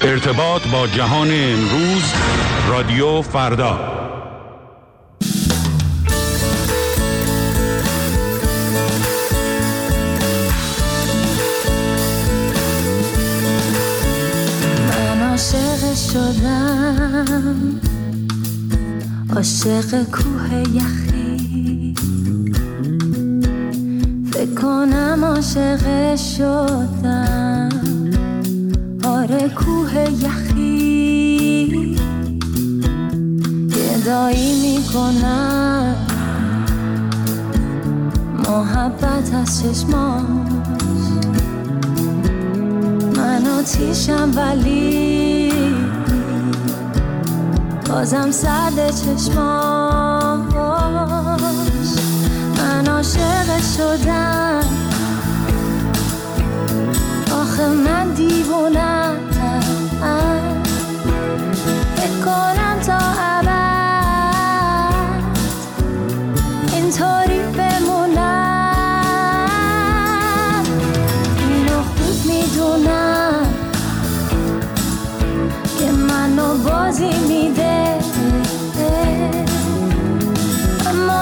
ارتباط با جهان امروز، رادیو فردا. من عاشق شدم، عاشق کوه یخی، فکر کنم عاشق شدم، آره کوه یخی، گدایی میکنم محبت از چشماش، من آتیشم ولی بازم سرد چشماش، من عاشق شدم، آخه من دیوونم، فکر کنم تا ابد اینطوری بمونم، اینو خوب میدونم که منو بازی میده، اما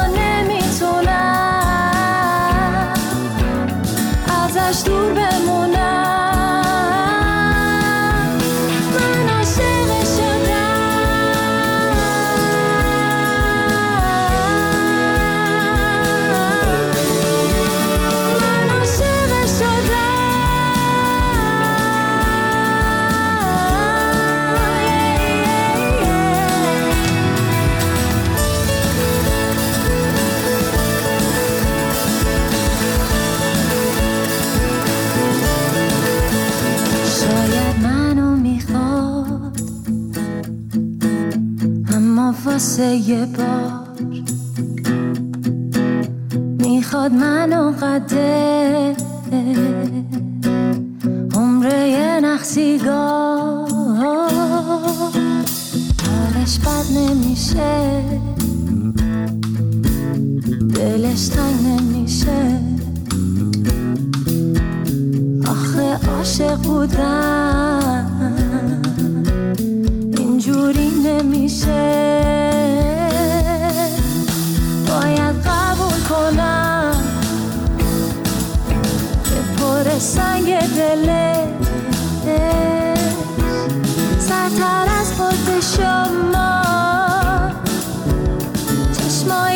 نمیتونم ازش دور بمونم. واسه یه بار میخواد منو قده عمره یه نخسیگاه، حالش بد نمیشه، دلش تنگ نمیشه، آخه عاشق بودم اینجوری نمیشه، باید قبول کنم که پر سنگ دلش سرتر از خود شما، چشمای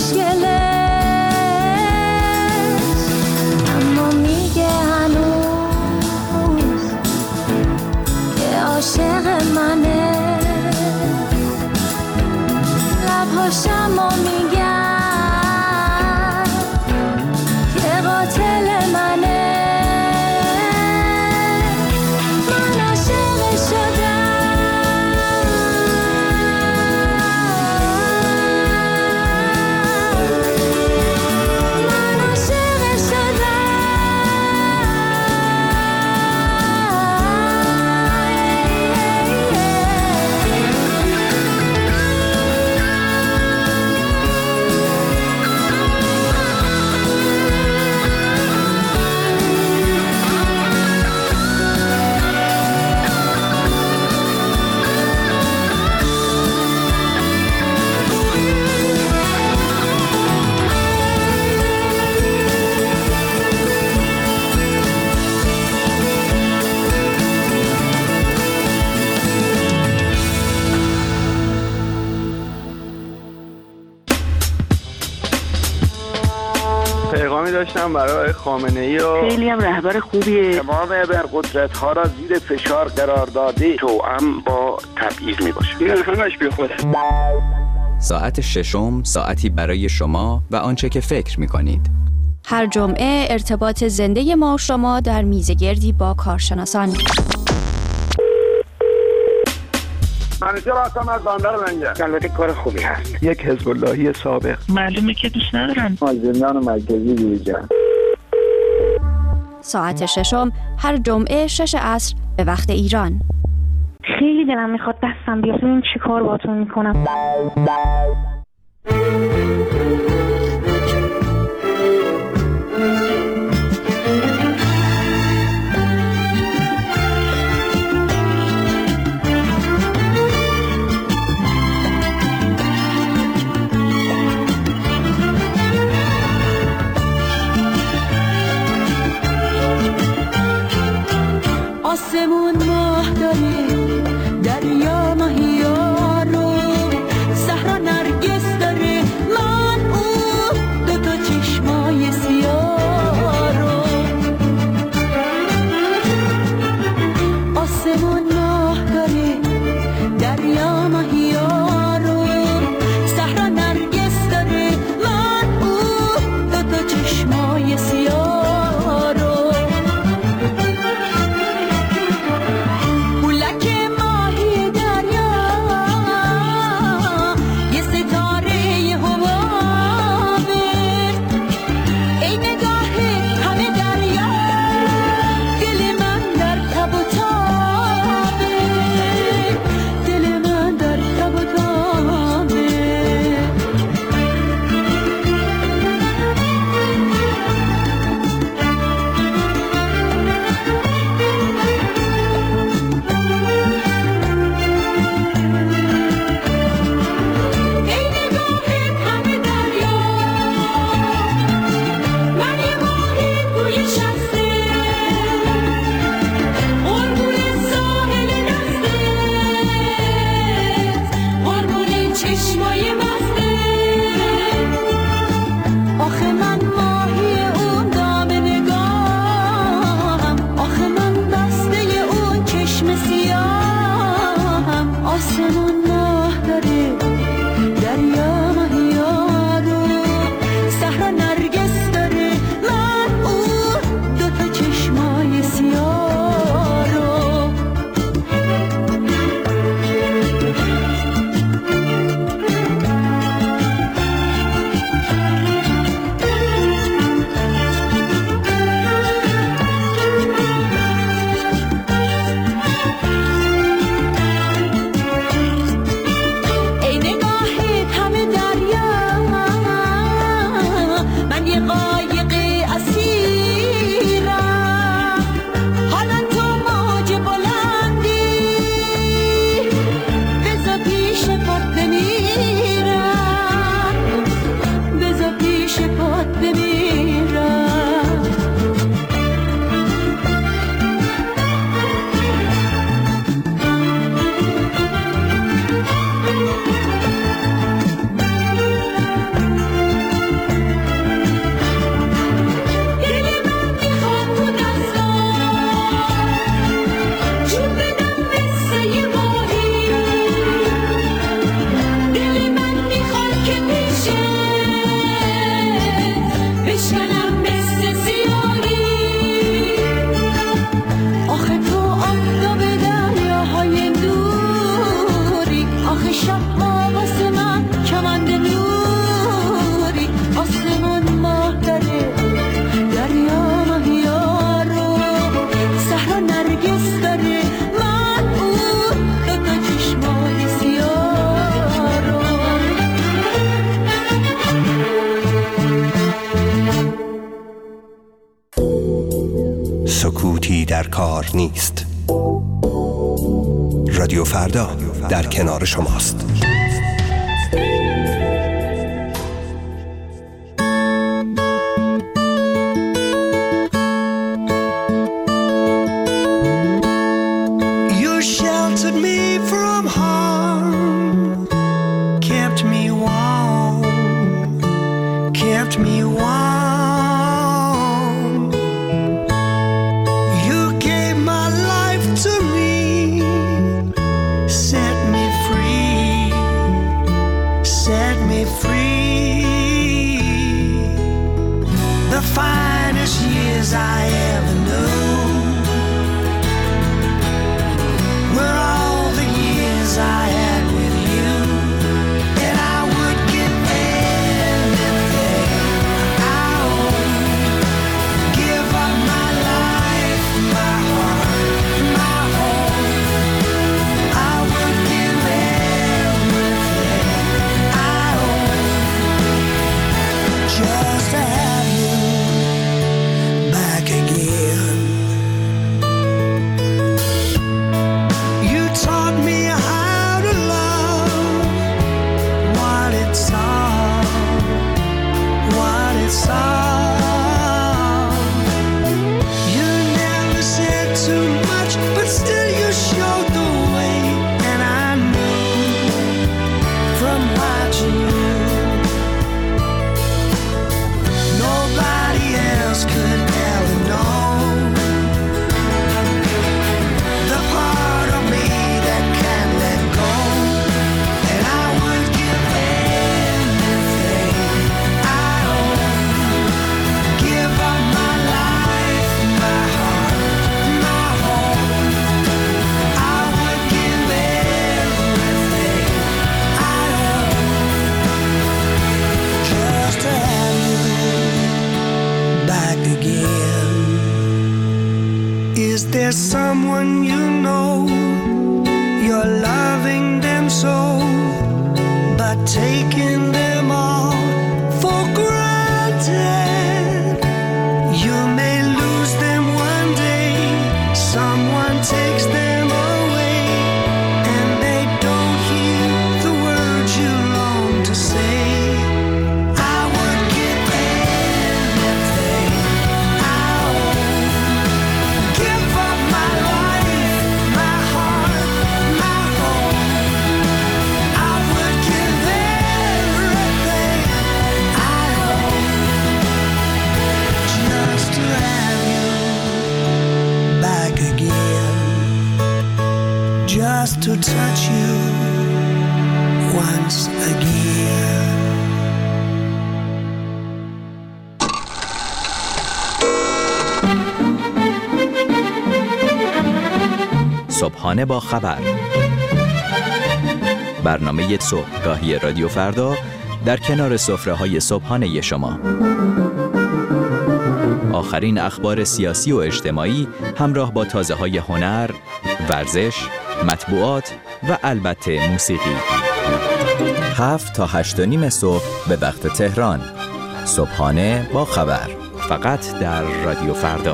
خوشگلش، اما میگه هنوز که عاشق منه، لبهاشم و میگن که قاتل منه، من عاشق شدم، من عاشق شدم. پیغامی داشتم برای خامنه‌ای و خیلی هم رهبر خوبیه، تمام ابرقدرت‌ها را زیر فشار قرار داده، توأم با تبعیض میباشه. این همش بی خوده. ساعت ششم، ساعتی برای شما و آنچه که فکر می‌کنید. هر جمعه ارتباط زنده ما و شما در میزگردی با کارشناسان. منیجر هستم از بندر منگه. البته کار خوبی هست. یک حزب اللهی سابق. معلومه که دوست ندارن. از زندان مرکزی بیرون. ساعت ششم هر جمعه 6 عصر به وقت ایران. خیلی دلم میخواد دستم بیاد، ببین چی کار باهاتون میکنم. آسمون ماه داره، دریا ماهیا رو، صحرا نرگس داره، من اون دوتا چشمای سیاه رو. آسمون ماه داره، دریا ماهیا رو، صحرا نرگس داره، من اون دوتا چشمای سیاه رو. سکوتی در کار نیست. رادیو فردا در کنار شماست. Set me free. know you're loving them so, but taking them all for granted. You may lose them one day, someone takes them away, and they don't hear the words you long to say. I would give everything I own, give up my life, my heart, my home. I would give everything I own just to have you back again, just to touch you once again. صبحانه با خبر، برنامه صبحگاهی رادیو فردا در کنار سفره‌های صبحانه شما. آخرین اخبار سیاسی و اجتماعی همراه با تازه‌های هنر، ورزش، مطبوعات و البته موسیقی. 7 تا 8:30 صبح به وقت تهران. صبحانه با خبر، فقط در رادیو فردا.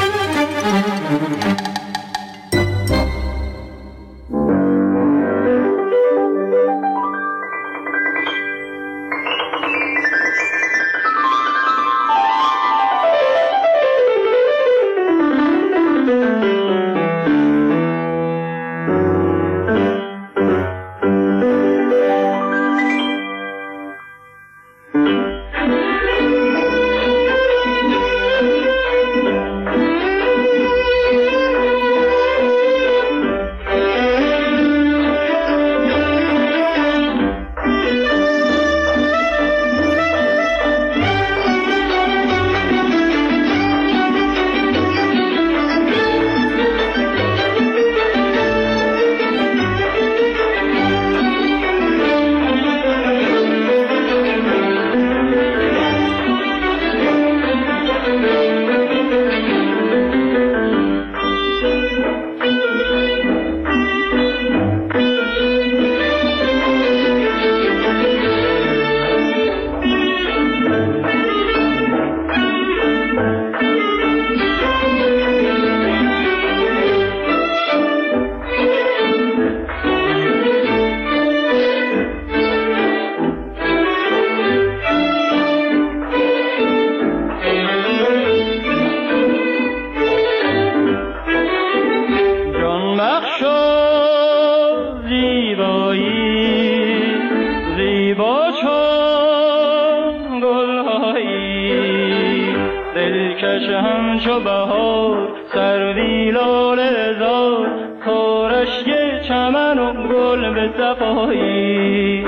همچو بهار سروی لاله زار، کارش یه چمن و گل به صفایی.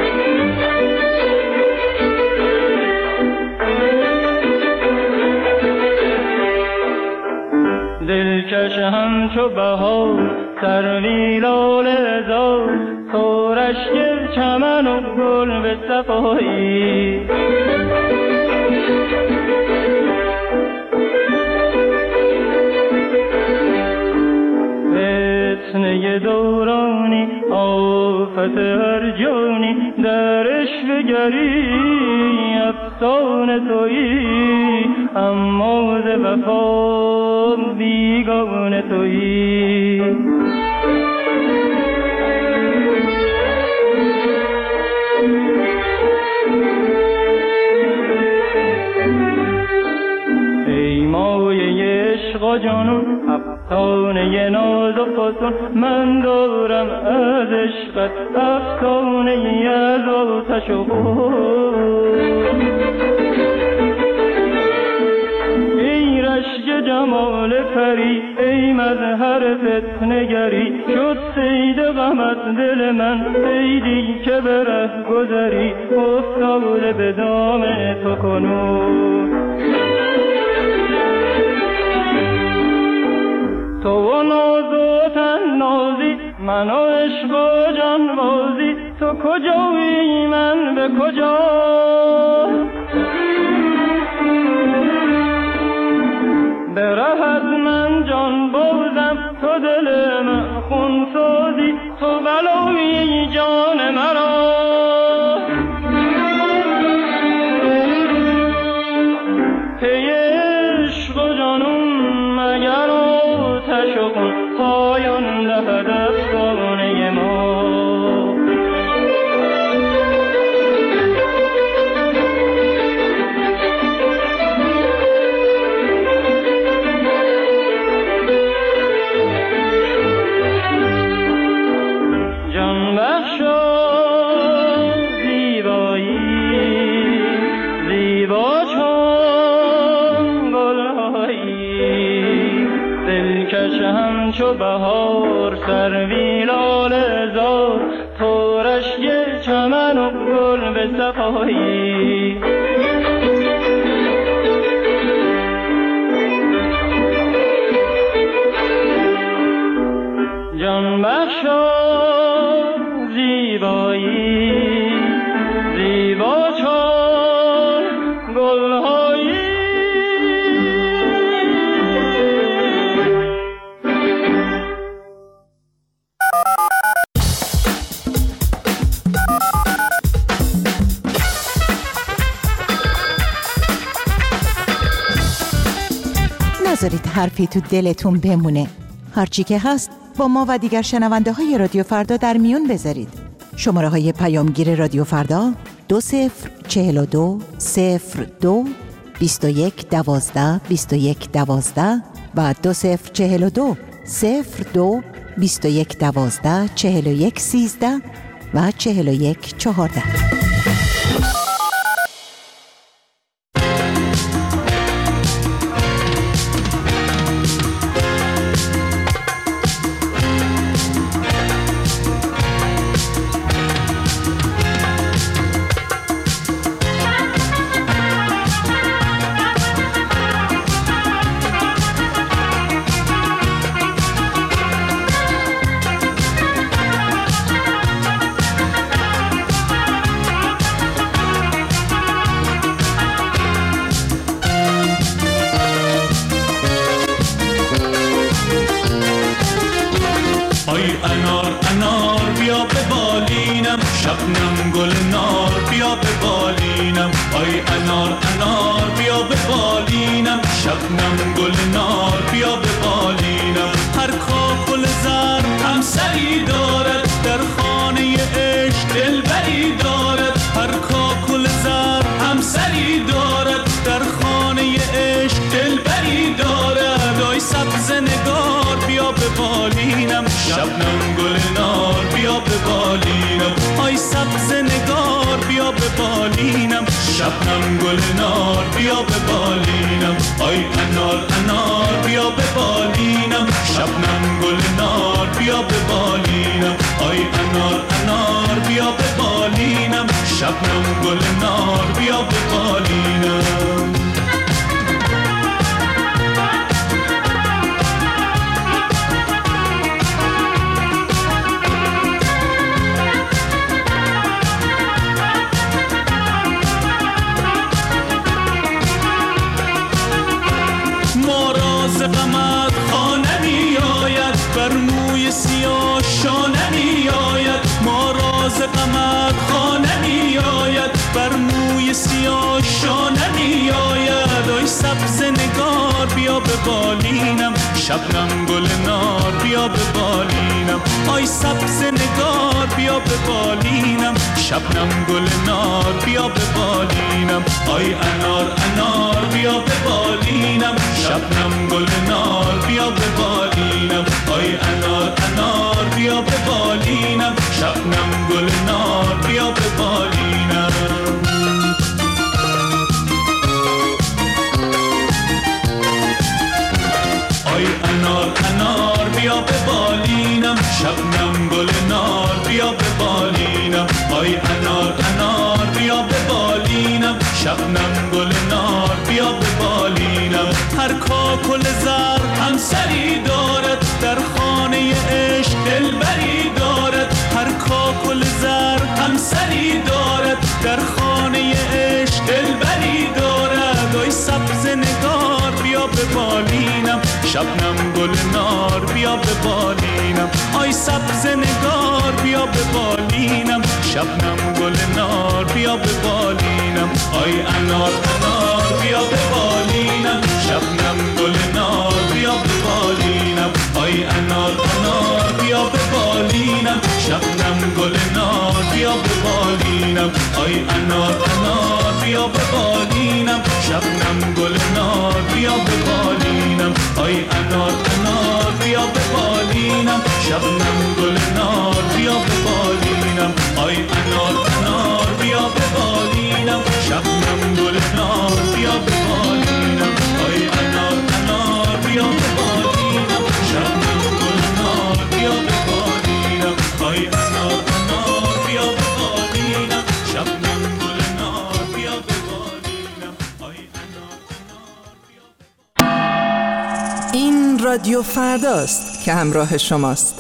دلکش همچو بهار سروی لاله زار، کارش یه چمن و گل به صفایی. فتنه دورانی آفت هر جانی، در عشقگری افسانه تویی، اما ز وفا بیگانه تویی. ای مایه عشق و جانون، افسانه ناز و فسون، من دارم از عشقت افسانه ای از آتش و خون. ای رشک جمال پری، ای مظهر فتنه‌گری، شد صید غمت دل من، صیدی که به ره گذری، افتاده به دام تو کنون. تو و ناز و تنازی، من و عشق و جانبازی، تو کجایی من به کجا؟ به ره از من جان بازم، تو دل من خون سازی تو بلایی جان مرا پی عشق و جانون مگر آتش و خون پایان دهد افسانه ما چو بهار سروی لاله زار تورش یه چمن و گل به صفایی جان بخشا زیبایی زیبا چون گلهایی نذارید حرفی تو دلتون بمونه. هرچی که هست با ما و دیگر شنونده های رادیو فردا در میون بذارید. شماره های پیامگیر رادیو فردا 2042 02 21 12 21 12 و 2042 02 21 12 41 13 و 41 14. شبنم گل نار بیا به بالینم آی انار انار بیا به بالینم شبنم گل نار بیا به بالینم هر کاکل زر همسری دارد در خانه عشق دلبری دارد هر کاکل زر همسری دارد در خانه عشق دلبری دارد آی سبز نگار بیا به بالینم شبنم گل نار بیا به بالینم آی سبز نگار بیا به بالینم شبنم گل نار بیا به بالینم آی انار انار بیا به بالینم شبنم گل نار بیا به بالینم آی انار انار بیا به بالینم شبنم گل نار بیا به بالینم غمت خانه می آید بر موی سیاه شانه می آید ما راز غمت خانه می آید بر موی سیاه شانه می آید آی سبز نگار بیا به بالینم شبنم گل نار بیا به بالینم آی سبز نگار بیا به بالینم شبنم گل نار بیا به بالینم آی انار انار بیا به بالینم شبنم گل نار بیا به بالینم آی انار انار بیا به بالینم شبنم گل نار بیا به بالینم آی انار انار بیا به بالینم شبنم گل نار بیا به بالینم آی انار انار بیا به بالینم شبنم گل نار بیا به بالینم هر کاکل زر همسری دارد در خانه عشق دلبری دارد هر کاکل زر همسری دارد در خانه عشق دلبری دارد آی سبز نگار بیا به بالینم شبنم گل نار بیا به بالینم آی بالینم شبنم گل نار بیا به بالینم آی انار انار بیا به بالینم شبنم گل نار بیا به بالینم آی انار انار بیا به بالینم شبنم گل نار بیا به بالینم آی انار انار بیا به بالینم شبنم گل نار بیا به بالینم آی انار انار بیا به بالینم شبنم گل نار بیا به بالینم آی انار انار بیا به بالینم شبنم گل نار بیا به بالینم آی انار انار بیا به بالینم شبنم گل نار بیا به بالینم آی انار انار بیا به بالینم شبنم گل نار بیا به بالینم آی انار انار بیا به این رادیو فرداست که همراه شماست.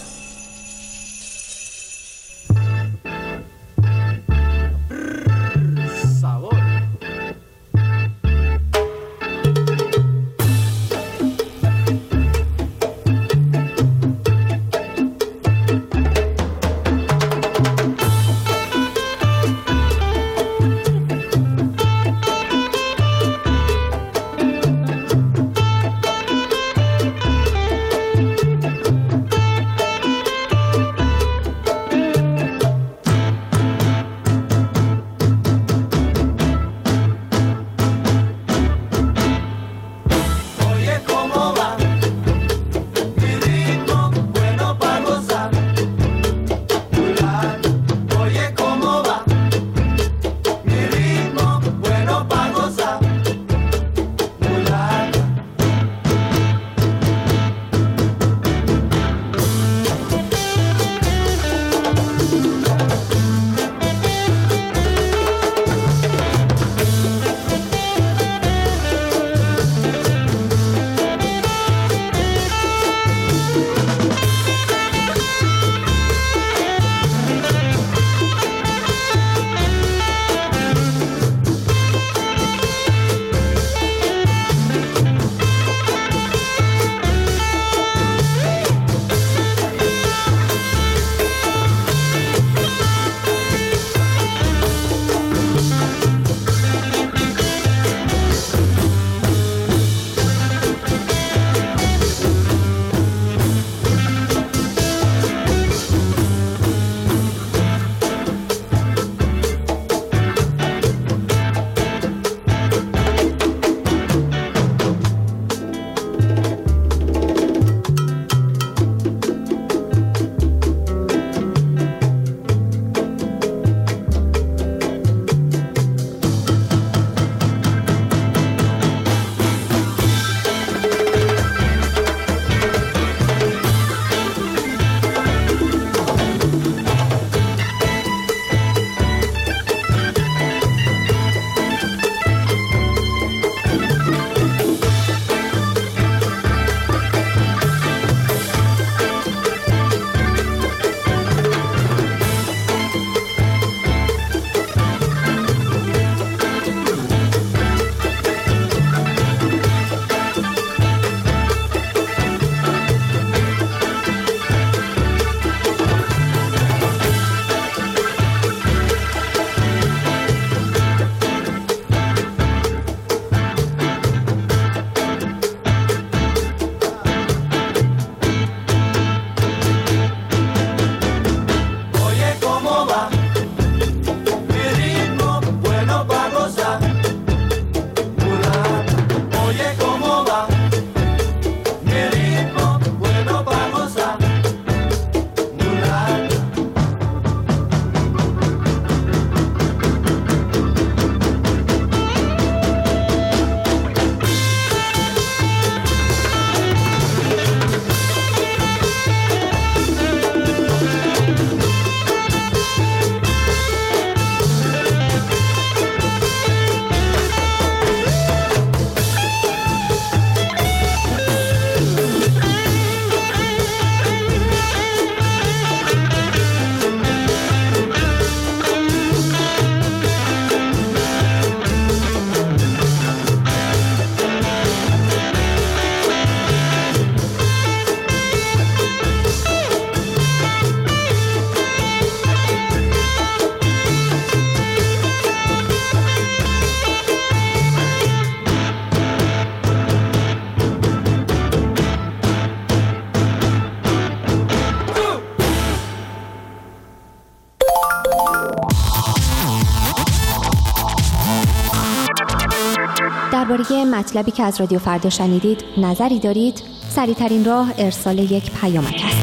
درباره مطلبی که از رادیو فردا شنیدید نظری دارید؟ سریع‌ترین راه ارسال یک پیامک است.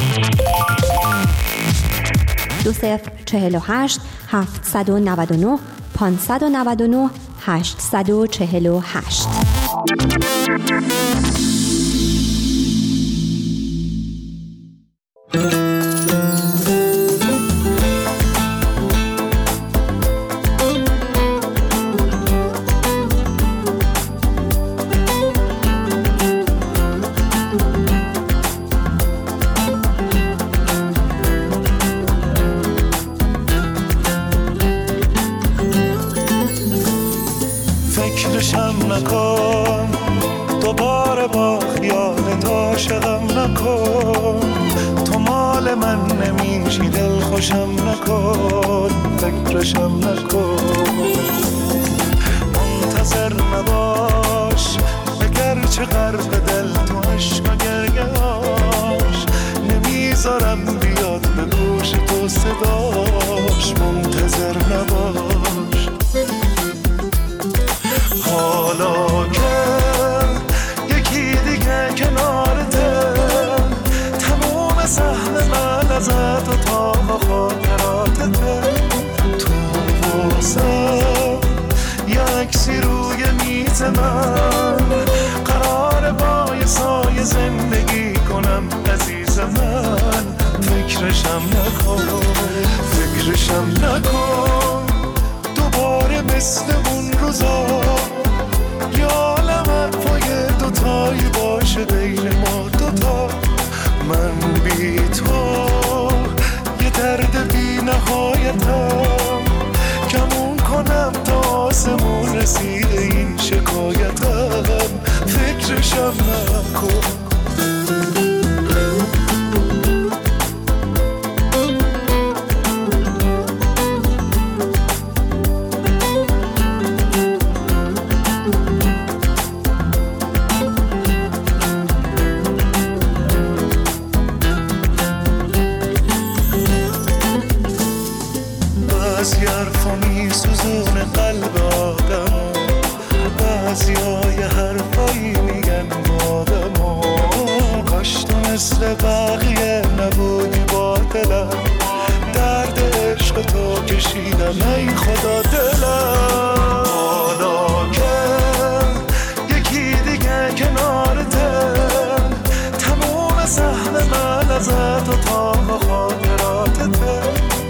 2048 799 599 848. فکرشم نکن دوباره با خیالت عاشقم نکن، تو مال من نمیشی دل خوشم نکن، فکرشم نکن. منتظر نباش اگرچه غرق دل تو عشق و گریه‌اش، نمیذارم بیاد به گوش تو صداش. منتظر نباش حالا که یکی دیگه کنارته، تموم سهم من ازت و تا خاطراتته، تو واسم یکسی روی میز من، قرار با یه سایه زندگی کنم عزیز من. فکرشم نکن، فکرشم نکن دوباره مثل اون روزا، یا لمن پای دوتایی باشه بین ما دوتا. من بی تو یه درد بی نهایتم، کمون کنم تا آسمون رسیده این شکایتم. فکرشم نکن. بعضی حرفا میسوزونه قلب آدمو، بعضی های حرفایی میگن بادمو، کاش تو مثل بقیه نبودی با دلم، درد عشق تو کشیدم ای خدا دلم. حالا که یکی دیگه کنارته، تموم سهم من ازت و تا خاطراتته،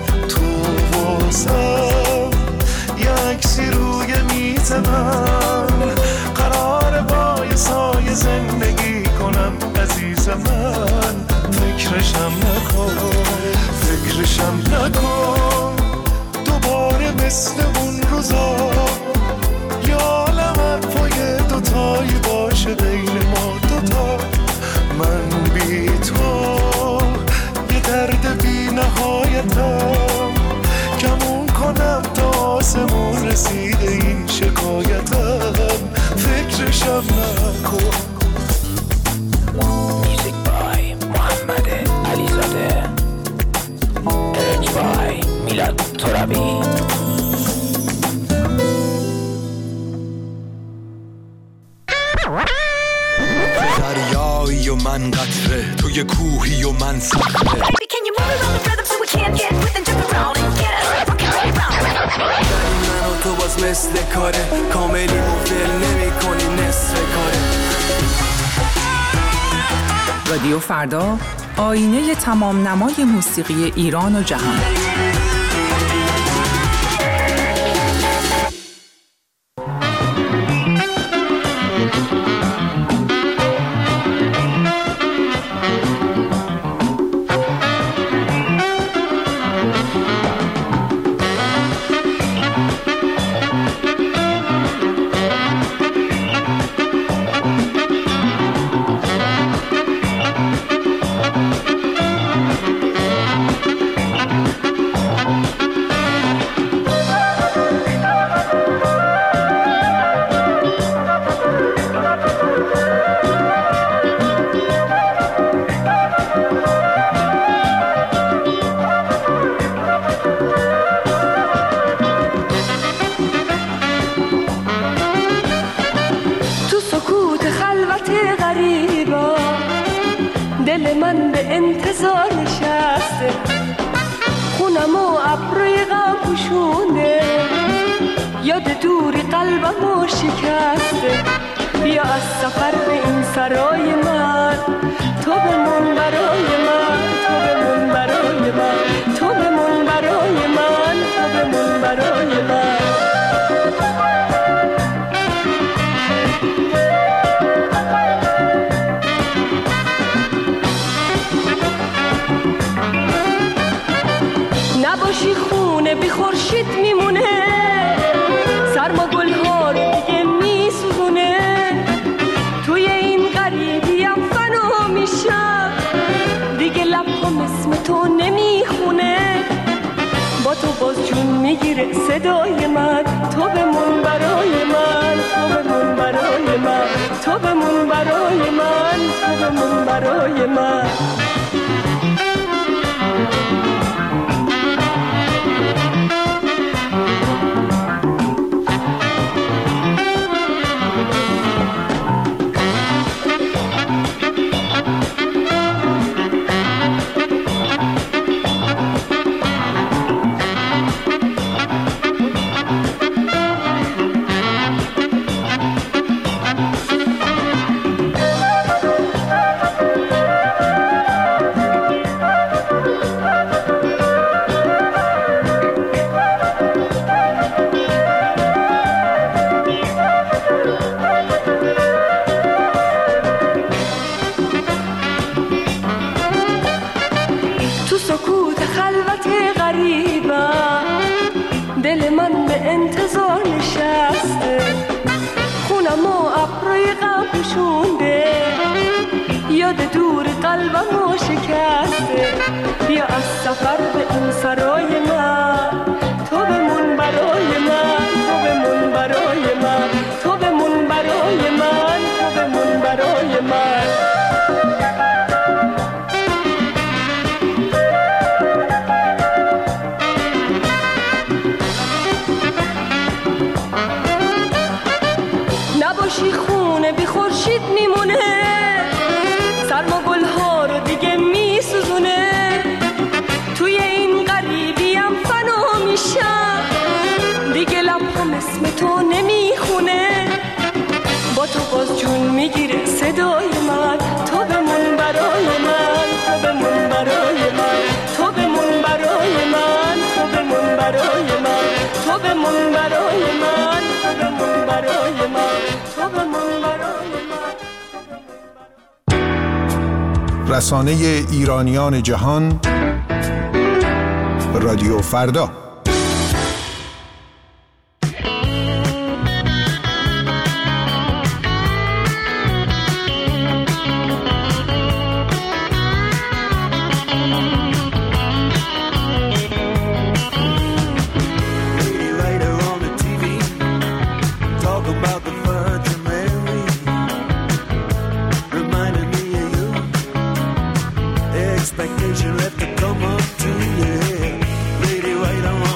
یکسی روی میز من، قرار با یه سایه زندگی کنم عزیز من. فکرشم نکن، فکرشم نکن دوباره مثل اون روزا، یا لمن پای دوتایی باشه بین ما دوتا. من بی تو یه درد بی نهایتم، کمون کنم تا آسمون رسیده این شکایتم. فکرشم نکن. موزیک بای محمد علیزاده، ارنج بای میلاد ترابی. دریایی و من قطره، توی کوهی و من صخره. من و تو باز مثل کاره، کاملی مفل نمی کنی نصف کاره. رادیو فردا، آینه تمام نمای موسیقی ایران و جهان. شکسته، خونم و ابروی غم پوشونده، یاد دوری قلبم شکسته. بیا از سفر به این سرای من، تو بمون برای من، تو بمون برای من، تو بمون برای من، تو بمون برای من. نباشی خونه بی خورشید میمونه، سرما گلها رو دیگه میسوزونه، توی این غریبیم فنا میشم، دیگه لبم اسم تو نمیخونه، با تو باز جون میگیره صدای من، تو بمون برای من، تو بمون برای من، تو بمون برای من، تو بمون برای من. یاد دور قلبم شکسته، بیا از سفر به این سرای من، تو بمون برای من، تو بمون برای من، تو بمون برای من، تو بمون برای من. نباشی خونه بی خورشید میمونه، سرما گلها رو دیگه میسوزونه، توی این غریبیم فنا میشم، دیگه لبم اسم تو نمیخونه، با تو باز جون میگیره صدای من، تو بمون برای من، تو بمون برای من، تو بمون برای من، تو بمون برای من، تو بمون برای من، تو بمون برای من، تو بمون برای من. رسانه ایرانیان جهان، رادیو فردا. Expectation left to come up to you, lady, wait, I want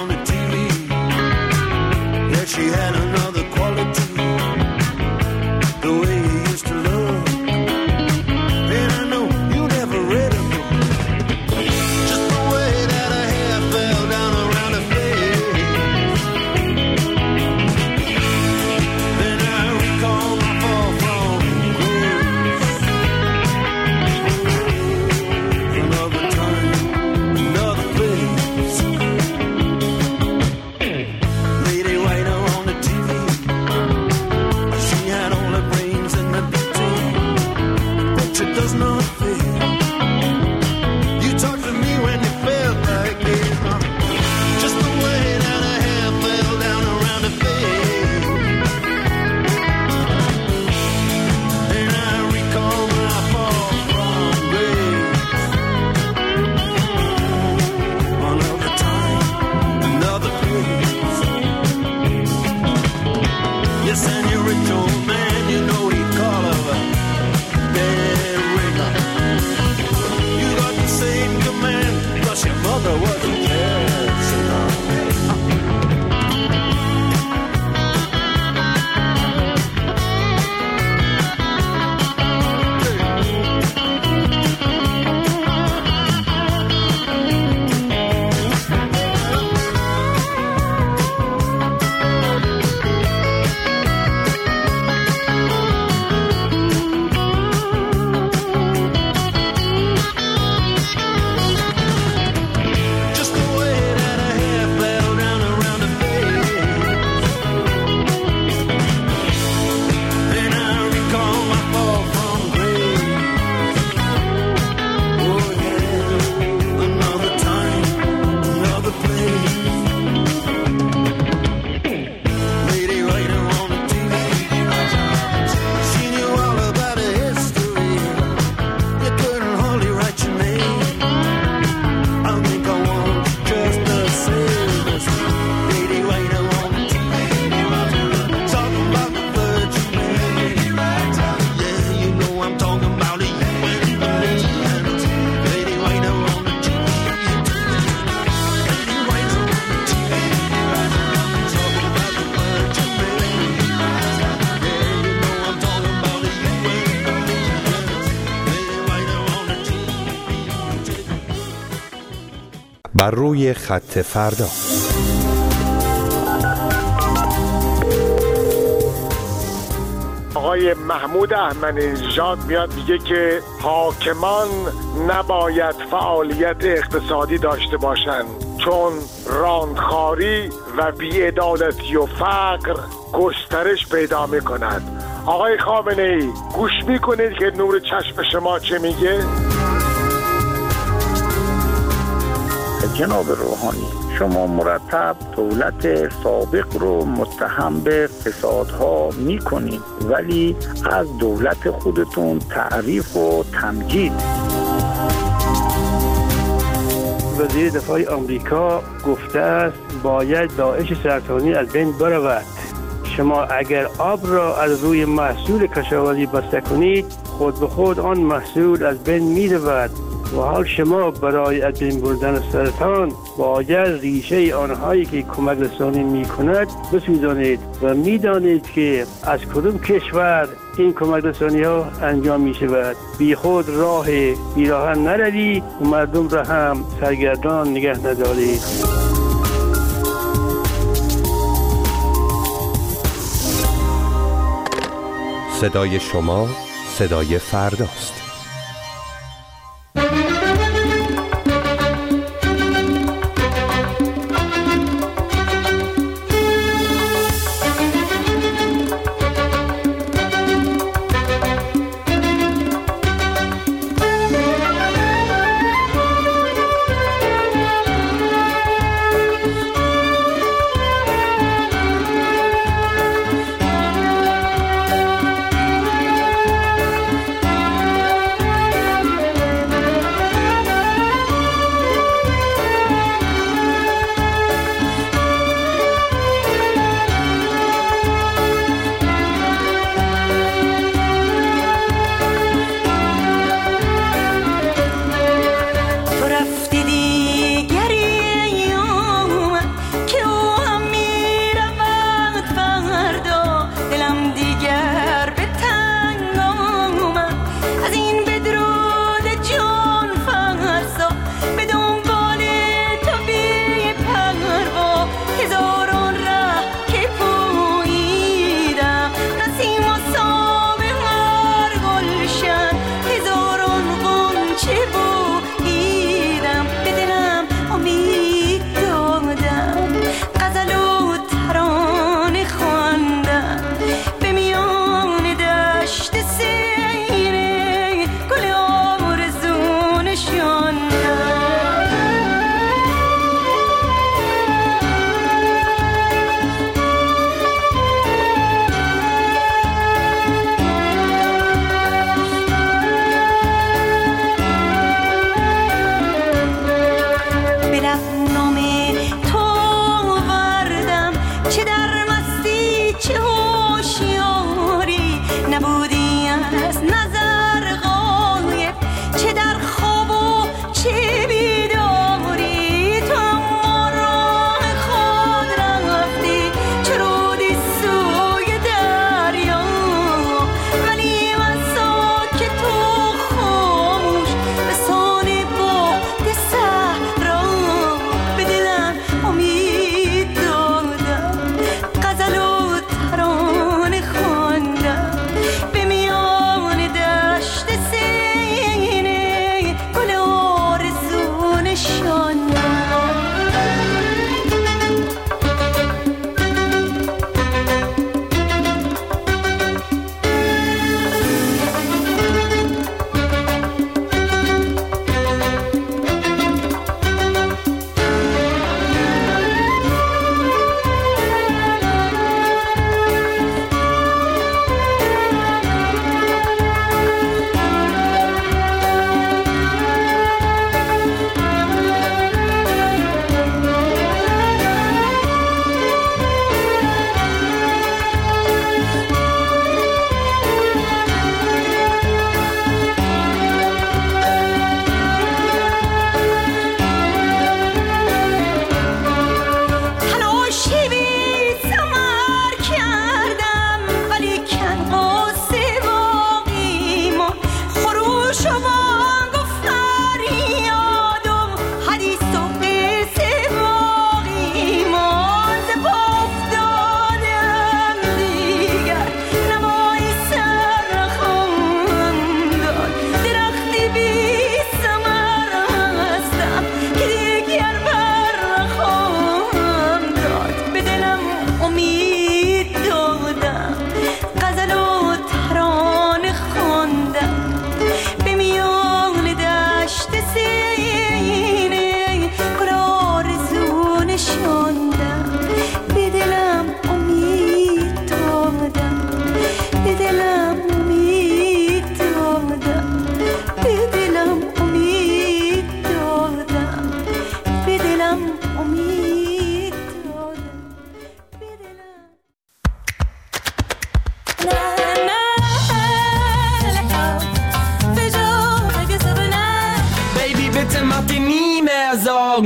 بر روی خط فردا. آقای محمود احمدی نژاد میاد میگه که حاکمان نباید فعالیت اقتصادی داشته باشند چون راندخاری و بی‌عدالتی و فقر گسترش پیدا میکند. آقای خامنه‌ای گوش میکنید که نور چشم شما چه میگه؟ جناب روحانی، شما مرتب دولت سابق رو متهم به فسادها میکنید ولی از دولت خودتون تعریف و تمجید. وزیر دفاع آمریکا گفته است باید داعش سرطانی از بین برود. شما اگر آب را از روی محصول کشاورزی بسته کنید خود به خود آن محصول از بین می رود و حال شما برای از بین بردن سرطان باید ریشه آنهایی که کمک رسانی می کند بسوزانید و می دانید که از کدام کشور این کمک رسانی ها انجام می شود. بی خود راه بیراهن نروید و مردم را هم سرگردان نگه ندارید. صدای شما صدای فرداست.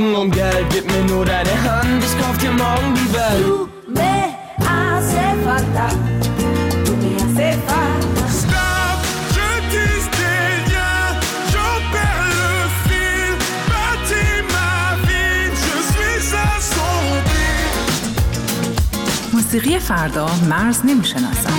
Augen umgelb, gib mir nur deine Hand, ich kauf dir morgen die Welt. Tu me hace falta, tu me hace falta. Stop, je tisse des liens, j'en perds le fil. Bâtis ma vie, je suis assombri. موسیقی فردا مرز نمیشناسد.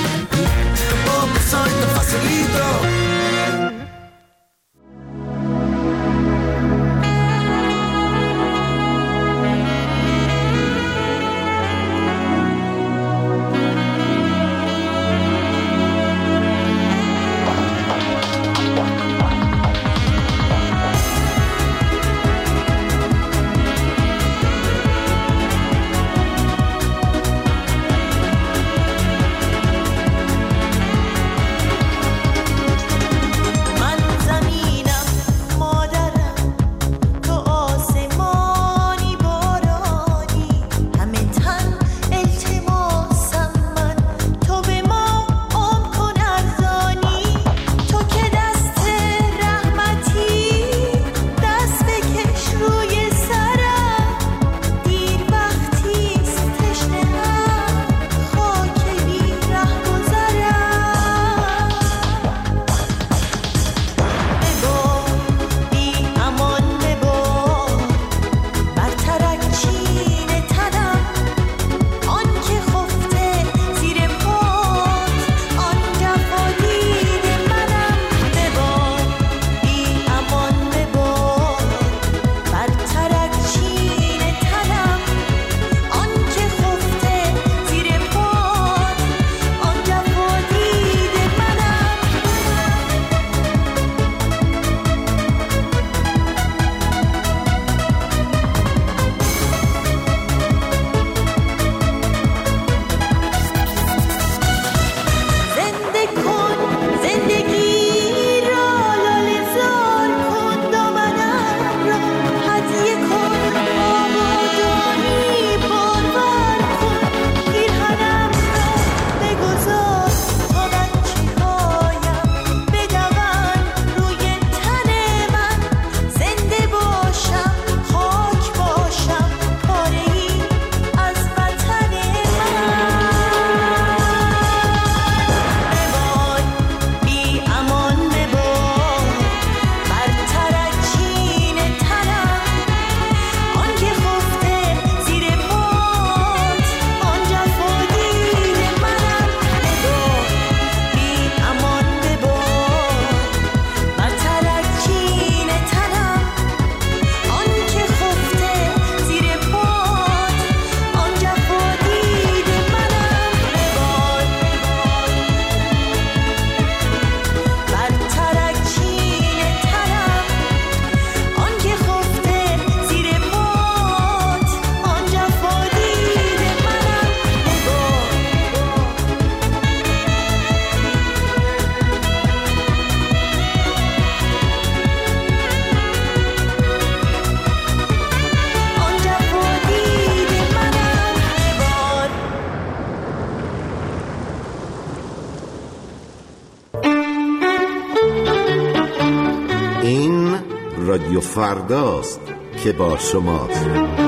رادیو فرداست که با شماست.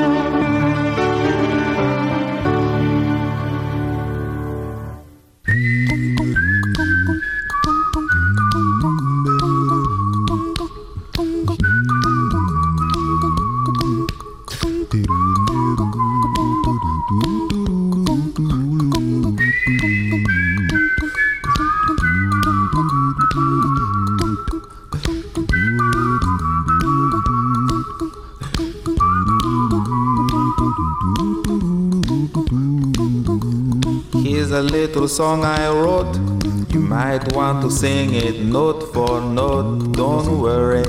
Here's a little song I wrote. You might want to sing it note for note. Don't worry,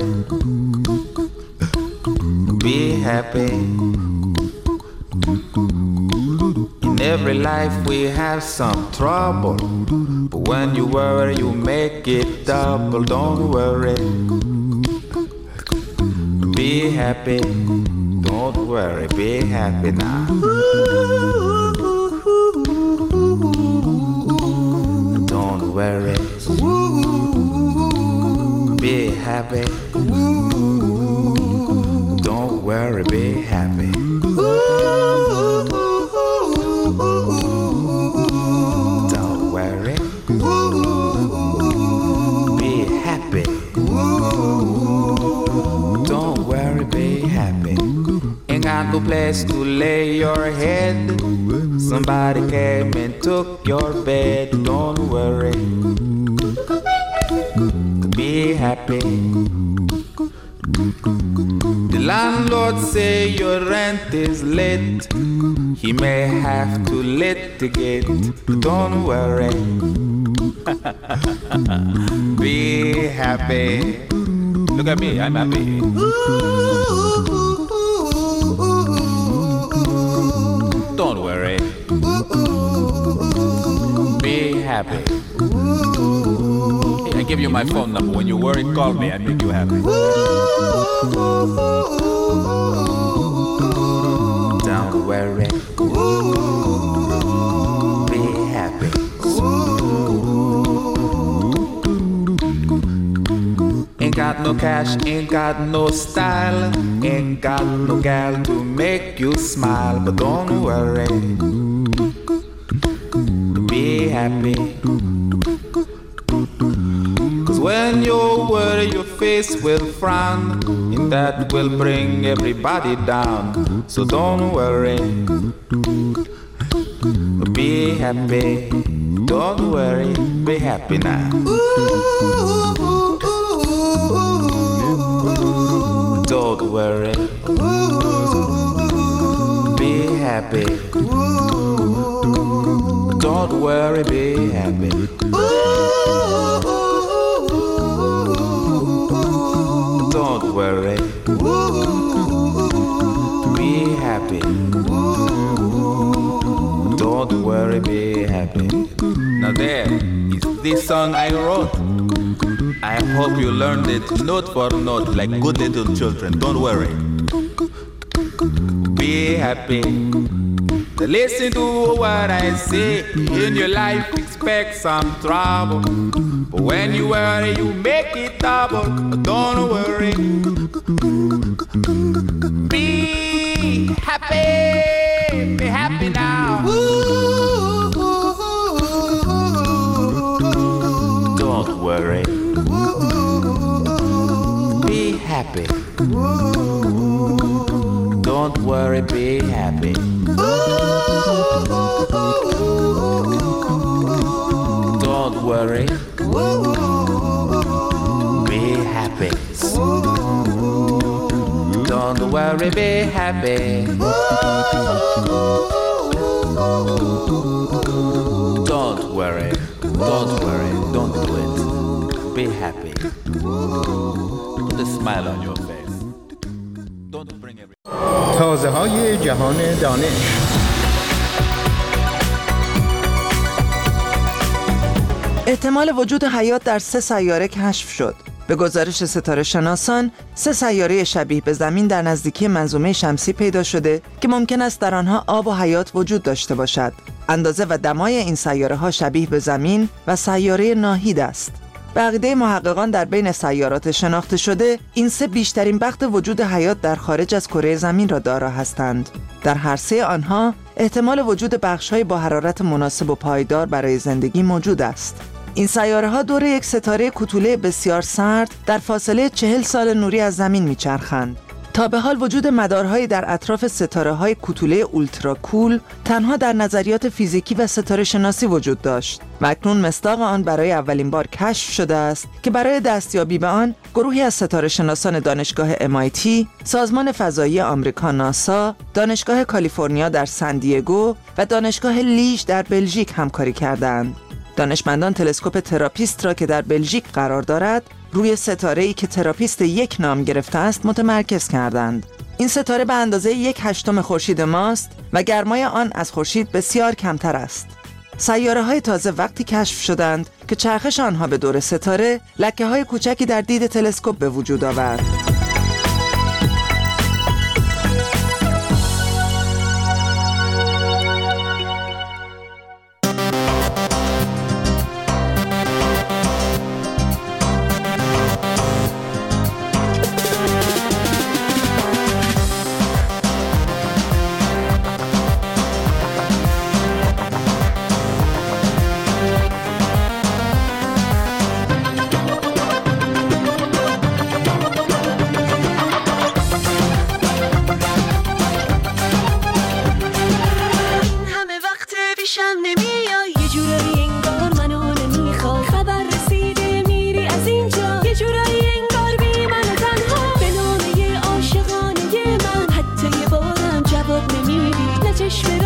be happy. In every life we have some trouble, but when you worry you make it double. Don't worry, be happy. Don't worry, be happy now. Don't worry, be happy. Don't worry, be happy. Don't worry. Be happy. Don't worry, be happy. Ain't got no place to lay your head. Somebody came and took your bed. Don't worry. Be happy. The landlord say your rent is late. He may have to litigate. Don't worry. Be happy. Look at me, I'm happy. Don't worry. Be happy. I give you my phone number. When you worry, call me. I make you happy. Don't worry. Be happy. Ain't got no cash, ain't got no style, ain't got no gal to make you smile. But don't worry. Be happy. When you worry, your face will frown, and that will bring everybody down. So don't worry. Be happy. Don't worry. Be happy now. Don't worry. Be happy. Don't worry. Be happy. Don't worry. Be happy. Don't worry, be happy. Now there is this song I wrote. I hope you learned it note for note like good little children. Don't worry. Be happy. Listen to what I say. In your life, expect some trouble. But when you worry, you make it double. Don't worry. Be happy. Be happy now. Don't worry. Be happy. Don't worry, be happy. Don't worry. Be happy. Don't worry, be happy. Don't worry. Don't worry. Don't do it. Be happy. Put a smile on your face. Don't bring every... تازه‌های جهان دانش. احتمال وجود حیات در 3 سیاره کشف شد. به گزارش ستاره شناسان، 3 سیاره شبیه به زمین در نزدیکی منظومه شمسی پیدا شده که ممکن است در آنها آب و حیات وجود داشته باشد. اندازه و دمای این سیاره ها شبیه به زمین و سیاره ناهید است. به عقیده محققان در بین سیارات شناخته شده، این 3 بیشترین بخت وجود حیات در خارج از کره زمین را دارا هستند. در هر 3 آنها احتمال وجود بخش‌های با حرارت مناسب و پایدار برای زندگی موجود است. این سیاره ها دور یک ستاره کوتوله بسیار سرد در فاصله 40 سال نوری از زمین میچرخند. تا به حال وجود مدارهایی در اطراف ستاره‌های کوتوله اولتراکول تنها در نظریات فیزیکی و ستاره شناسی وجود داشت و اکنون مصداق آن برای اولین بار کشف شده است که برای دستیابی به آن گروهی از ستاره شناسان دانشگاه MIT، سازمان فضایی آمریکا ناسا، دانشگاه کالیفرنیا در سن دیگو و دانشگاه لیژ در بلژیک همکاری کردند. دانشمندان تلسکوپ تراپیست را که در بلژیک قرار دارد روی ستاره‌ای که تراپیست 1 نام گرفته است متمرکز کردند. این ستاره به اندازه 1/8 خورشید ماست و گرمای آن از خورشید بسیار کمتر است. سیاره‌های تازه وقتی کشف شدند که چرخش آنها به دور ستاره لکه‌های کوچکی در دید تلسکوپ به وجود آورد. چشم